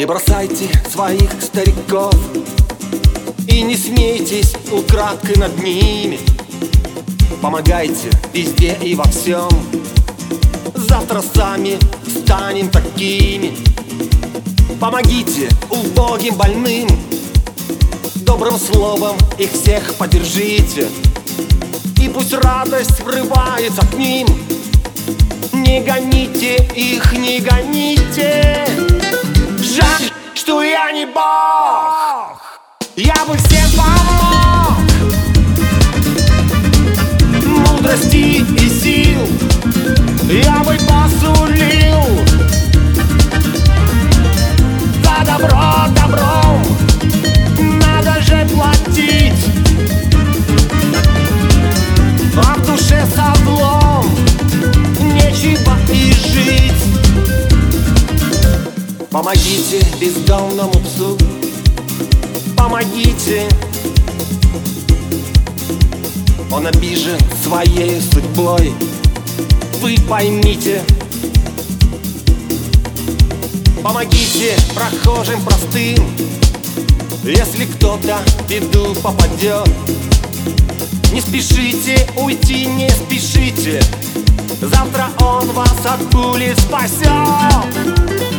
Не бросайте своих стариков и не смейтесь украдкой над ними. Помогайте везде и во всем. Завтра сами станем такими. Помогите убогим, больным, добрым словом их всех поддержите. И пусть радость врывается к ним. Не гоните их, не гоните. Жаль, что я не Бог, я бы всем помог. Мудрости и сил я бы посулил. За добро добром надо же платить, а в душе со злом нечего и жить. Помогите бездомному псу, помогите. Он обижен своей судьбой, вы поймите. Помогите прохожим простым, если кто-то в беду попадет. Не спешите уйти, не спешите, завтра он вас от пули спасет.